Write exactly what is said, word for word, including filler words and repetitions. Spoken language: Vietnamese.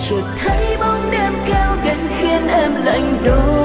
chợt thấy bóng đêm kéo đến khiến em lạnh đôi.